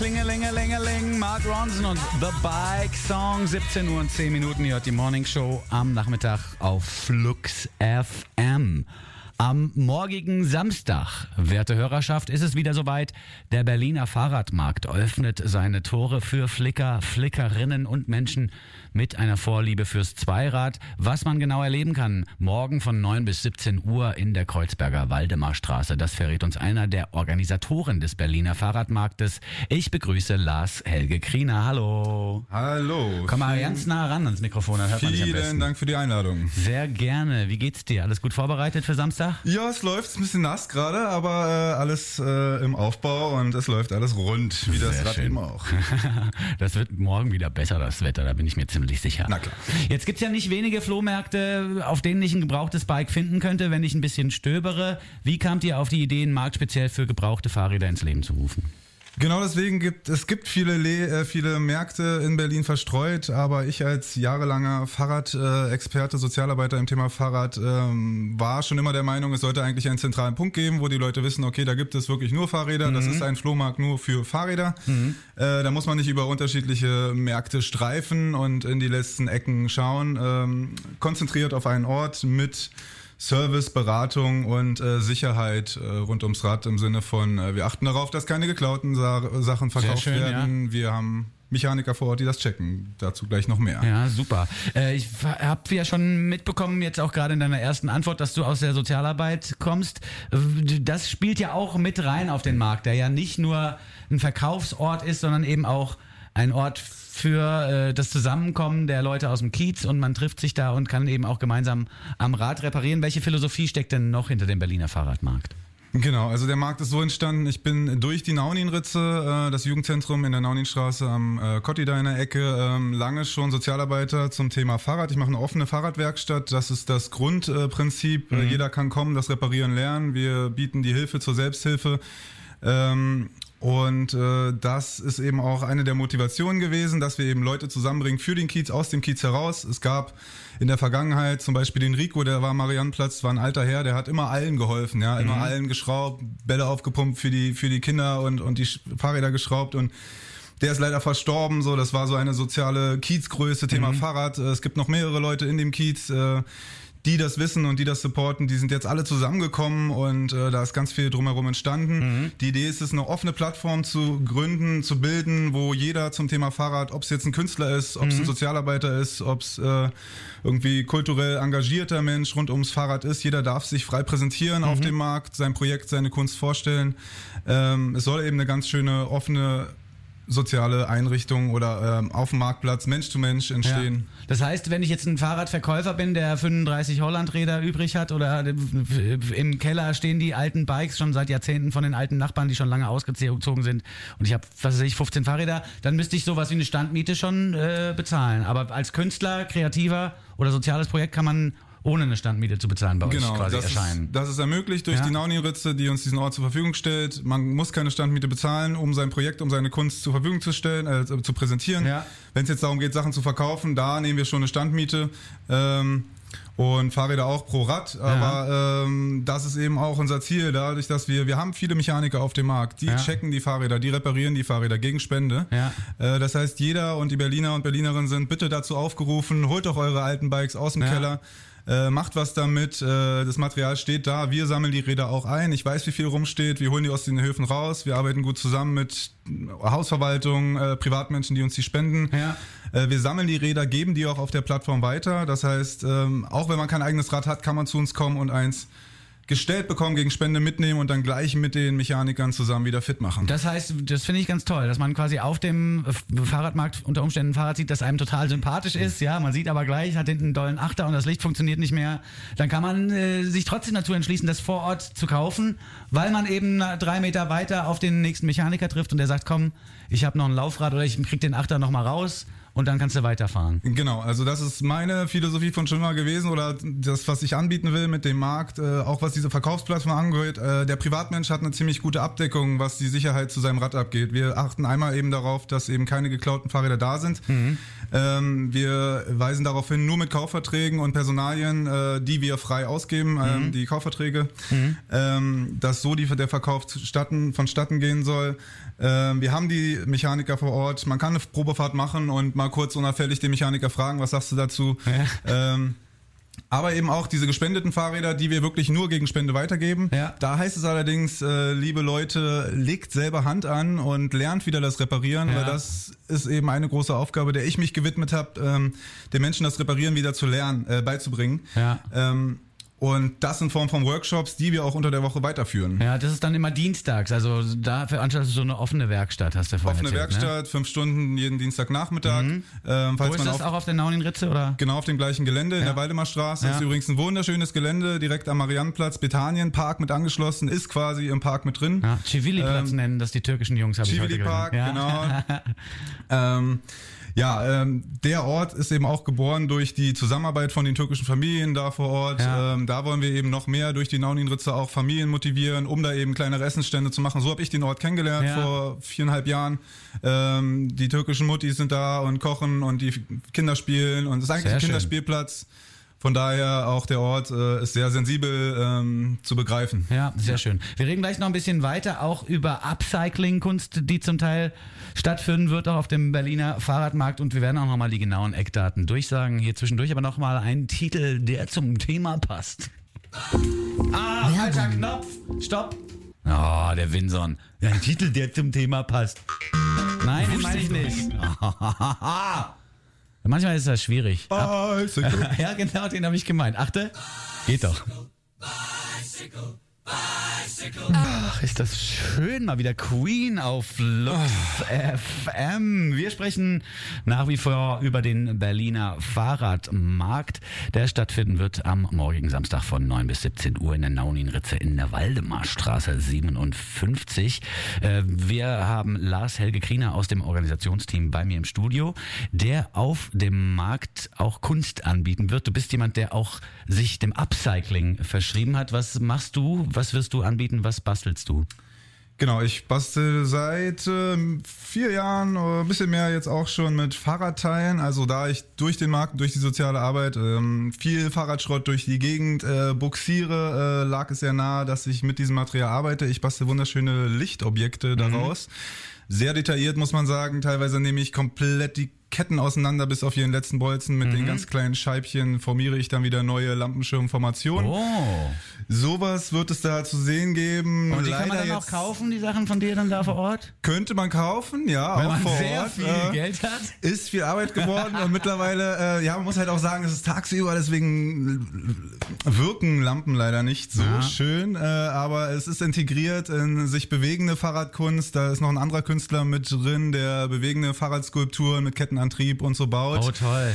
Klingelingelingeling, Mark Ronson und The Bike Song. 17 Uhr und 10 Minuten. Ihr hört die Morning Show am Nachmittag auf Flux FM. Am morgigen Samstag, werte Hörerschaft, ist es wieder soweit. Der Berliner Fahrradmarkt öffnet seine Tore für Flicker, Flickerinnen und Menschen mit einer Vorliebe fürs Zweirad. Was man genau erleben kann, morgen von 9 bis 17 Uhr in der Kreuzberger Waldemarstraße. Das verrät uns einer der Organisatoren des Berliner Fahrradmarktes. Ich begrüße Lars Helge Kriener. Hallo. Hallo. Komm mal ganz nah ran ans Mikrofon, dann hört man dich am besten. Vielen Dank für die Einladung. Sehr gerne. Wie geht's dir? Alles gut vorbereitet für Samstag? Ja, es läuft, ein bisschen nass gerade, aber alles im Aufbau und es läuft alles rund, wie das Rad immer auch. Das wird morgen wieder besser, das Wetter, da bin ich mir ziemlich sicher. Na klar. Jetzt gibt's ja nicht wenige Flohmärkte, auf denen ich ein gebrauchtes Bike finden könnte, wenn ich ein bisschen stöbere. Wie kamt ihr auf die Idee, einen Markt speziell für gebrauchte Fahrräder ins Leben zu rufen? Genau deswegen gibt viele Märkte in Berlin verstreut, aber ich als jahrelanger Fahrradexperte, Sozialarbeiter im Thema Fahrrad war schon immer der Meinung, es sollte eigentlich einen zentralen Punkt geben, wo die Leute wissen, okay, da gibt es wirklich nur Fahrräder, das ist ein Flohmarkt nur für Fahrräder. Da muss man nicht über unterschiedliche Märkte streifen und in die letzten Ecken schauen, konzentriert auf einen Ort mit Service, Beratung und Sicherheit rund ums Rad im Sinne von, wir achten darauf, dass keine geklauten Sachen verkauft werden. Ja. Wir haben Mechaniker vor Ort, die das checken. Dazu gleich noch mehr. Ja, super. Ich habe ja schon mitbekommen, jetzt auch gerade in deiner ersten Antwort, dass du aus der Sozialarbeit kommst. Das spielt ja auch mit rein auf den Markt, der ja nicht nur ein Verkaufsort ist, sondern eben auch ein Ort für das Zusammenkommen der Leute aus dem Kiez und man trifft sich da und kann eben auch gemeinsam am Rad reparieren. Welche Philosophie steckt denn noch hinter dem Berliner Fahrradmarkt? Genau, also der Markt ist so entstanden, ich bin durch die Naunin-Ritze, das Jugendzentrum in der Nauninstraße am Kotti-da in der Ecke, lange schon Sozialarbeiter zum Thema Fahrrad. Ich mache eine offene Fahrradwerkstatt, das ist das Grundprinzip. Jeder kann kommen, das Reparieren lernen. Wir bieten die Hilfe zur Selbsthilfe. Und das ist eben auch eine der Motivationen gewesen, dass wir eben Leute zusammenbringen für den Kiez, aus dem Kiez heraus. Es gab in der Vergangenheit zum Beispiel den Rico, der war am Mariannenplatz, war ein alter Herr, der hat immer allen geholfen, ja, immer allen geschraubt, Bälle aufgepumpt für die Kinder und die Fahrräder geschraubt und der ist leider verstorben, so, das war so eine soziale Kiezgröße, Thema Fahrrad. Es gibt noch mehrere Leute in dem Kiez, die das wissen und die das supporten, die sind jetzt alle zusammengekommen und da ist ganz viel drumherum entstanden. Die Idee ist es, eine offene Plattform zu gründen, zu bilden, wo jeder zum Thema Fahrrad, ob es jetzt ein Künstler ist, ob es ein Sozialarbeiter ist, ob es irgendwie kulturell engagierter Mensch rund ums Fahrrad ist, jeder darf sich frei präsentieren auf dem Markt, sein Projekt, seine Kunst vorstellen. Es soll eben eine ganz schöne, offene soziale Einrichtungen oder auf dem Marktplatz Mensch zu Mensch entstehen. Ja. Das heißt, wenn ich jetzt ein Fahrradverkäufer bin, der 35 Hollandräder übrig hat oder im Keller stehen die alten Bikes schon seit Jahrzehnten von den alten Nachbarn, die schon lange ausgezogen sind und ich habe, 15 Fahrräder, dann müsste ich sowas wie eine Standmiete schon bezahlen. Aber als Künstler, Kreativer oder soziales Projekt kann man ohne eine Standmiete zu bezahlen bei euch quasi erscheinen. Das ist ermöglicht durch die Naunin-Ritze, die uns diesen Ort zur Verfügung stellt. Man muss keine Standmiete bezahlen, um sein Projekt, um seine Kunst zur Verfügung zu stellen, zu präsentieren. Ja. Wenn es jetzt darum geht, Sachen zu verkaufen, da nehmen wir schon eine Standmiete. Und Fahrräder auch pro Rad, aber das ist eben auch unser Ziel, dadurch, dass wir haben viele Mechaniker auf dem Markt, die checken die Fahrräder, die reparieren die Fahrräder gegen Spende. Ja. Das heißt, jeder und die Berliner und Berlinerinnen sind bitte dazu aufgerufen, holt doch eure alten Bikes aus dem Keller. Macht was damit, das Material steht da, wir sammeln die Räder auch ein, ich weiß, wie viel rumsteht, wir holen die aus den Höfen raus, wir arbeiten gut zusammen mit Hausverwaltung, Privatmenschen, die uns die spenden. Ja. Wir sammeln die Räder, geben die auch auf der Plattform weiter, das heißt, auch wenn man kein eigenes Rad hat, kann man zu uns kommen und eins gestellt bekommen, gegen Spende mitnehmen und dann gleich mit den Mechanikern zusammen wieder fit machen. Das heißt, das finde ich ganz toll, dass man quasi auf dem Fahrradmarkt unter Umständen ein Fahrrad sieht, das einem total sympathisch ist. Ja, man sieht aber gleich, hat hinten einen dollen Achter und das Licht funktioniert nicht mehr. Dann kann man sich trotzdem dazu entschließen, das vor Ort zu kaufen, weil man eben 3 Meter weiter auf den nächsten Mechaniker trifft und der sagt, komm, ich habe noch ein Laufrad oder ich krieg den Achter noch mal raus und dann kannst du weiterfahren. Genau, also das ist meine Philosophie von schon immer gewesen oder das, was ich anbieten will mit dem Markt, auch was diese Verkaufsplattform angeht. Der Privatmensch hat eine ziemlich gute Abdeckung, was die Sicherheit zu seinem Rad abgeht. Wir achten einmal eben darauf, dass eben keine geklauten Fahrräder da sind. Wir weisen darauf hin, nur mit Kaufverträgen und Personalien, die wir frei ausgeben, die Kaufverträge, dass so der Verkauf vonstatten gehen soll. Wir haben die Mechaniker vor Ort, man kann eine Probefahrt machen und mal kurz unauffällig den Mechaniker fragen, was sagst du dazu? Ja. Aber eben auch diese gespendeten Fahrräder, die wir wirklich nur gegen Spende weitergeben. Ja. Da heißt es allerdings, liebe Leute, legt selber Hand an und lernt wieder das Reparieren, weil das ist eben eine große Aufgabe, der ich mich gewidmet habe, den Menschen das Reparieren wieder zu lernen, beizubringen. Ja. Und das in Form von Workshops, die wir auch unter der Woche weiterführen. Ja, das ist dann immer dienstags. Also da veranstaltest du so eine offene Werkstatt, hast du vorhin erzählt. Offene Werkstatt, 5 Stunden jeden Dienstagnachmittag. Wo ist das auch auf der Naunin-Ritze, oder? Genau, auf dem gleichen Gelände in der Waldemarstraße. Das ist übrigens ein wunderschönes Gelände, direkt am Mariannenplatz. Bethanien-Park mit angeschlossen, ist quasi im Park mit drin. Ja, Civili-Platz nennen das die türkischen Jungs, habe ich heute gelernt. Civili-Park, genau. Der Ort ist eben auch geboren durch die Zusammenarbeit von den türkischen Familien da vor Ort. Ja. Da wollen wir eben noch mehr durch die Naunin-Ritze auch Familien motivieren, um da eben kleinere Essensstände zu machen. So habe ich den Ort kennengelernt vor 4,5 Jahren. Die türkischen Muttis sind da und kochen und die Kinder spielen und es ist eigentlich ein Kinderspielplatz. Von daher auch der Ort ist sehr sensibel zu begreifen. Ja, sehr schön. Wir reden gleich noch ein bisschen weiter auch über Upcycling-Kunst, die zum Teil stattfinden wird, auch auf dem Berliner Fahrradmarkt. Und wir werden auch nochmal die genauen Eckdaten durchsagen. Hier zwischendurch aber nochmal ein Titel, der zum Thema passt. Falscher Knopf. Stopp. Oh, der Winson. Ja, ein Titel, der zum Thema passt. Nein, den meine ich nicht. Manchmal ist das schwierig. Bicycle. Ja, genau, den habe ich gemeint. Achte, geht doch. Ach, ist das schön, mal wieder Queen auf Lux FM. Wir sprechen nach wie vor über den Berliner Fahrradmarkt, der stattfinden wird am morgigen Samstag von 9 bis 17 Uhr in der Naunin-Ritze in der Waldemarstraße 57. Wir haben Lars-Helge Kriener aus dem Organisationsteam bei mir im Studio, der auf dem Markt auch Kunst anbieten wird. Du bist jemand, der auch sich dem Upcycling verschrieben hat. Was machst du? Was wirst du anbieten? Was bastelst du? Genau, ich bastel seit 4 Jahren oder ein bisschen mehr jetzt auch schon mit Fahrradteilen. Also da ich durch den Markt, durch die soziale Arbeit viel Fahrradschrott durch die Gegend buxiere, lag es sehr nahe, dass ich mit diesem Material arbeite. Ich bastel wunderschöne Lichtobjekte daraus. Sehr detailliert, muss man sagen. Teilweise nehme ich komplett die Ketten auseinander bis auf ihren letzten Bolzen. Mit den ganz kleinen Scheibchen formiere ich dann wieder neue Lampenschirmformationen. Oh. Sowas wird es da zu sehen geben. Und die kann man dann auch kaufen, die Sachen von dir dann da vor Ort? Könnte man kaufen, ja, weil auch man vor sehr Ort. Viel Geld hat. Ist viel Arbeit geworden und mittlerweile, man muss halt auch sagen, es ist tagsüber, deswegen wirken Lampen leider nicht so schön, aber es ist integriert in sich bewegende Fahrradkunst. Da ist noch ein anderer Künstler mit drin, der bewegende Fahrradskulpturen mit Kettenantrieb und so baut. Oh, toll.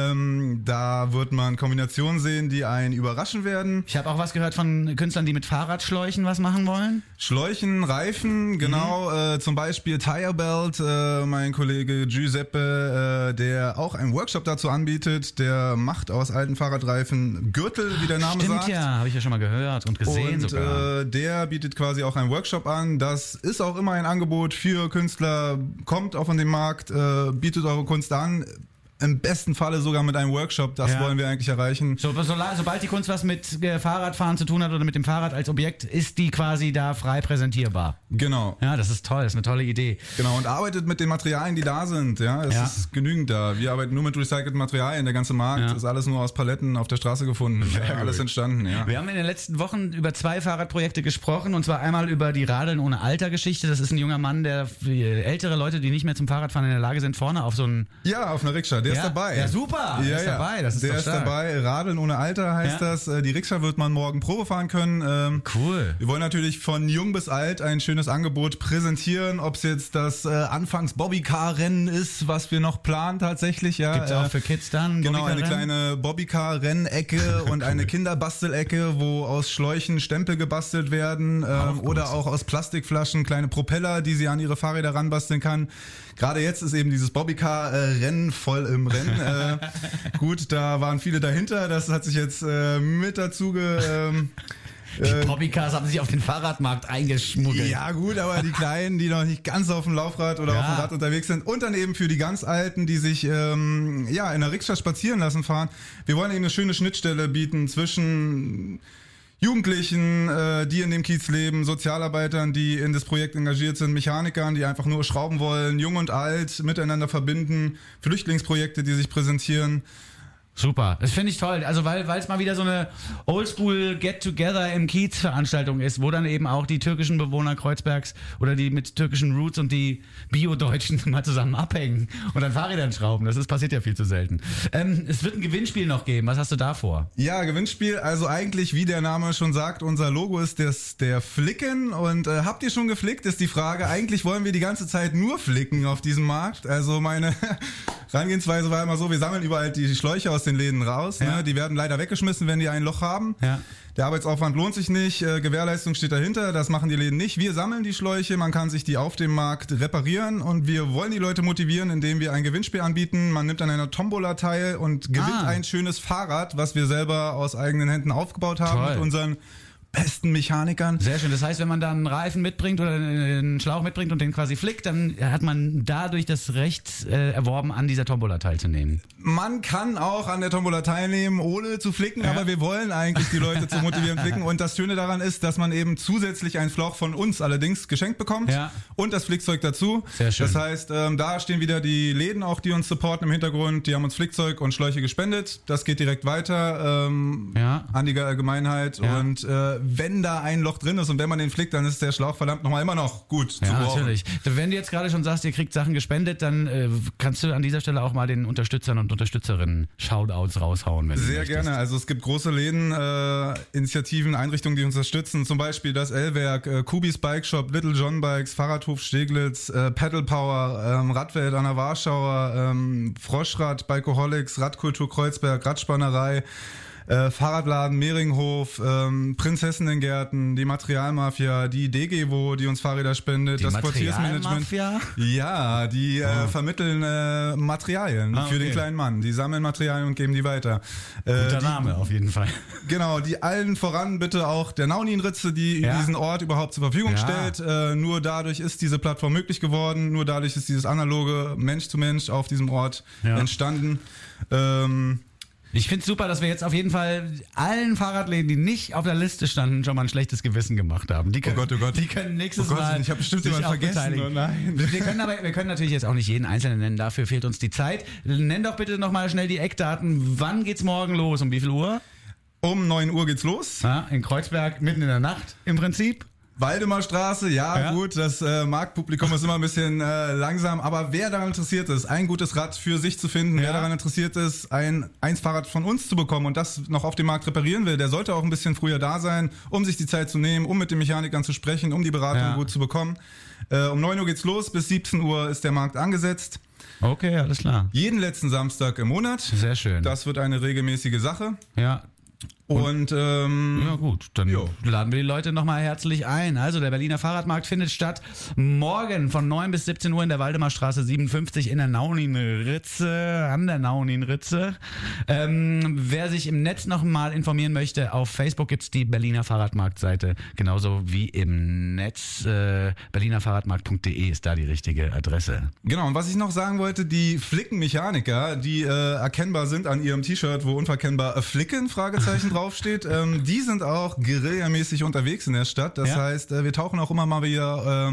Da wird man Kombinationen sehen, die einen überraschen werden. Ich habe auch was gehört von Künstlern, die mit Fahrradschläuchen was machen wollen. Schläuchen, Reifen, genau. Zum Beispiel Tire Belt, mein Kollege Giuseppe, der auch einen Workshop dazu anbietet. Der macht aus alten Fahrradreifen Gürtel, wie der Name sagt. Stimmt, ja, habe ich ja schon mal gehört und gesehen und, sogar. Der bietet quasi auch einen Workshop an. Das ist auch immer ein Angebot für Künstler. Kommt auf den Markt, bietet eure Kunst an. Im besten Falle sogar mit einem Workshop, das wollen wir eigentlich erreichen. Sobald die Kunst was mit Fahrradfahren zu tun hat oder mit dem Fahrrad als Objekt, ist die quasi da frei präsentierbar. Genau. Ja, das ist toll, das ist eine tolle Idee. Genau, und arbeitet mit den Materialien, die da sind. Ja, es ist genügend da. Wir arbeiten nur mit recycelten Materialien. Der ganze Markt ist alles nur aus Paletten auf der Straße gefunden. Alles entstanden, ja. Wir haben in den letzten Wochen über 2 Fahrradprojekte gesprochen, und zwar einmal über die Radeln ohne Alter-Geschichte. Das ist ein junger Mann, der für ältere Leute, die nicht mehr zum Fahrradfahren in der Lage sind, vorne auf so einen... Ja, auf einer Rikscha. Der ist dabei. Ja, super. Der ist dabei. Das ist der doch ist stark. dabei. Radeln ohne Alter heißt das. Die Rikscha wird man morgen Probe fahren können. Cool. Wir wollen natürlich von jung bis alt ein schönes Angebot präsentieren. Ob es jetzt das Anfangs-Bobbycar-Rennen ist, was wir noch planen tatsächlich. Ja, gibt's auch für Kids dann? Genau, eine kleine Bobbycar-Rennecke und eine Kinderbastelecke, wo aus Schläuchen Stempel gebastelt werden. Oder auch aus Plastikflaschen kleine Propeller, die sie an ihre Fahrräder ranbasteln kann. Gerade jetzt ist eben dieses Bobbycar-Rennen voll im Rennen. Gut, da waren viele dahinter. Das hat sich jetzt mit dazu Die Bobbycars haben sich auf den Fahrradmarkt eingeschmuggelt. Ja gut, aber die Kleinen, die noch nicht ganz auf dem Laufrad oder auf dem Rad unterwegs sind und dann eben für die ganz Alten, die sich in der Rikscha spazieren lassen fahren. Wir wollen eben eine schöne Schnittstelle bieten zwischen Jugendlichen, die in dem Kiez leben, Sozialarbeitern, die in das Projekt engagiert sind, Mechanikern, die einfach nur schrauben wollen, jung und alt miteinander verbinden, Flüchtlingsprojekte, die sich präsentieren. Super, das finde ich toll. Also weil es mal wieder so eine Oldschool Get-Together im Kiez-Veranstaltung ist, wo dann eben auch die türkischen Bewohner Kreuzbergs oder die mit türkischen Roots und die Bio-Deutschen mal zusammen abhängen und an Fahrrädern schrauben. Das passiert ja viel zu selten. Es wird ein Gewinnspiel noch geben. Was hast du da vor? Ja, Gewinnspiel. Also eigentlich, wie der Name schon sagt, unser Logo ist der Flicken. Und habt ihr schon geflickt, ist die Frage. Eigentlich wollen wir die ganze Zeit nur flicken auf diesem Markt. Also meine Herangehensweise war immer so, wir sammeln überall die Schläuche aus den Läden raus. Ja. Ne? Die werden leider weggeschmissen, wenn die ein Loch haben. Ja. Der Arbeitsaufwand lohnt sich nicht, Gewährleistung steht dahinter, das machen die Läden nicht. Wir sammeln die Schläuche, man kann sich die auf dem Markt reparieren und wir wollen die Leute motivieren, indem wir ein Gewinnspiel anbieten. Man nimmt an einer Tombola teil und gewinnt ein schönes Fahrrad, was wir selber aus eigenen Händen aufgebaut haben. Toll. Mit unseren besten Mechanikern. Sehr schön. Das heißt, wenn man da einen Reifen mitbringt oder einen Schlauch mitbringt und den quasi flickt, dann hat man dadurch das Recht erworben, an dieser Tombola teilzunehmen. Man kann auch an der Tombola teilnehmen, ohne zu flicken, aber wir wollen eigentlich die Leute zu motivieren, flicken. Und das Schöne daran ist, dass man eben zusätzlich einen Schlauch von uns allerdings geschenkt bekommt und das Flickzeug dazu. Sehr schön. Das heißt, da stehen wieder die Läden auch, die uns supporten im Hintergrund. Die haben uns Flickzeug und Schläuche gespendet. Das geht direkt weiter an die Allgemeinheit und wenn da ein Loch drin ist und wenn man den flickt, dann ist der Schlauch verdammt nochmal immer noch gut zu brauchen. Ja, natürlich. Wenn du jetzt gerade schon sagst, ihr kriegt Sachen gespendet, dann kannst du an dieser Stelle auch mal den Unterstützern und Unterstützerinnen Shoutouts raushauen. Wenn Sehr gerne. Also es gibt große Läden, Initiativen, Einrichtungen, die uns unterstützen. Zum Beispiel das L-Werk, Kubis Bike Shop, Little John Bikes, Fahrradhof Steglitz, Pedal Power, Radwelt an der Warschauer, Froschrad, Bikeaholics, Radkultur Kreuzberg, Radspannerei, Fahrradladen Mehringhof, Prinzessinnengärten, die Materialmafia, die DGWO, die uns Fahrräder spendet, die das Quartiersmanagement. Ja, die vermitteln Materialien für den kleinen Mann. Die sammeln Materialien und geben die weiter. Guter Name auf jeden Fall. Genau, die allen voran bitte auch der Naunin-Ritze, die diesen Ort überhaupt zur Verfügung stellt. Nur dadurch ist diese Plattform möglich geworden. Nur dadurch ist dieses analoge Mensch zu Mensch auf diesem Ort entstanden. Ich finde es super, dass wir jetzt auf jeden Fall allen Fahrradläden, die nicht auf der Liste standen, schon mal ein schlechtes Gewissen gemacht haben. Die können, oh Gott. Die können nächstes Mal. Ich habe bestimmt jemanden vergessen. Oh nein. Wir können natürlich jetzt auch nicht jeden Einzelnen nennen, dafür fehlt uns die Zeit. Nenn doch bitte nochmal schnell die Eckdaten. Wann geht's morgen los? Um wie viel Uhr? Um 9 Uhr geht's los. Ja, in Kreuzberg, mitten in der Nacht im Prinzip. Waldemarstraße, gut, das Marktpublikum ist immer ein bisschen langsam, aber wer daran interessiert ist, ein gutes Rad für sich zu finden, wer daran interessiert ist, eins Fahrrad von uns zu bekommen und das noch auf dem Markt reparieren will, der sollte auch ein bisschen früher da sein, um sich die Zeit zu nehmen, um mit den Mechanikern zu sprechen, um die Beratung gut zu bekommen. Um 9 Uhr geht's los, bis 17 Uhr ist der Markt angesetzt. Okay, alles klar. Jeden letzten Samstag im Monat. Sehr schön. Das wird eine regelmäßige Sache. Ja. Und ja gut, dann laden wir die Leute nochmal herzlich ein. Also der Berliner Fahrradmarkt findet statt morgen von 9 bis 17 Uhr in der Waldemarstraße 57 in der Naunin-Ritze, an der Naunin-Ritze. Wer sich im Netz nochmal informieren möchte, auf Facebook gibt's die Berliner Fahrradmarkt-Seite, genauso wie im Netz. berlinerfahrradmarkt.de ist da die richtige Adresse. Genau, und was ich noch sagen wollte, die Flickenmechaniker, die erkennbar sind an ihrem T-Shirt, wo unverkennbar Flicken, Fragezeichen draufsteht, die sind auch guerillamäßig unterwegs in der Stadt. Das heißt, wir tauchen auch immer mal wieder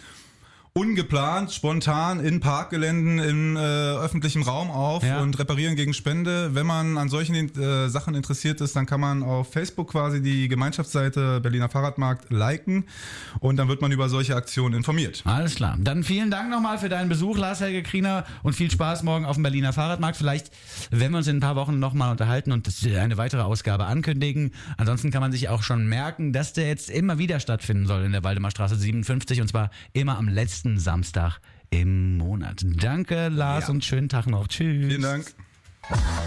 ungeplant, spontan in Parkgeländen, in öffentlichem Raum auf und reparieren gegen Spende. Wenn man an solchen Sachen interessiert ist, dann kann man auf Facebook quasi die Gemeinschaftsseite Berliner Fahrradmarkt liken und dann wird man über solche Aktionen informiert. Alles klar. Dann vielen Dank nochmal für deinen Besuch, Lars-Helge Kriener, und viel Spaß morgen auf dem Berliner Fahrradmarkt. Vielleicht, wenn wir uns in ein paar Wochen nochmal unterhalten und eine weitere Ausgabe ankündigen. Ansonsten kann man sich auch schon merken, dass der jetzt immer wieder stattfinden soll in der Waldemarstraße 57 und zwar immer am letzten Samstag im Monat. Danke, Lars, und schönen Tag noch. Tschüss. Vielen Dank.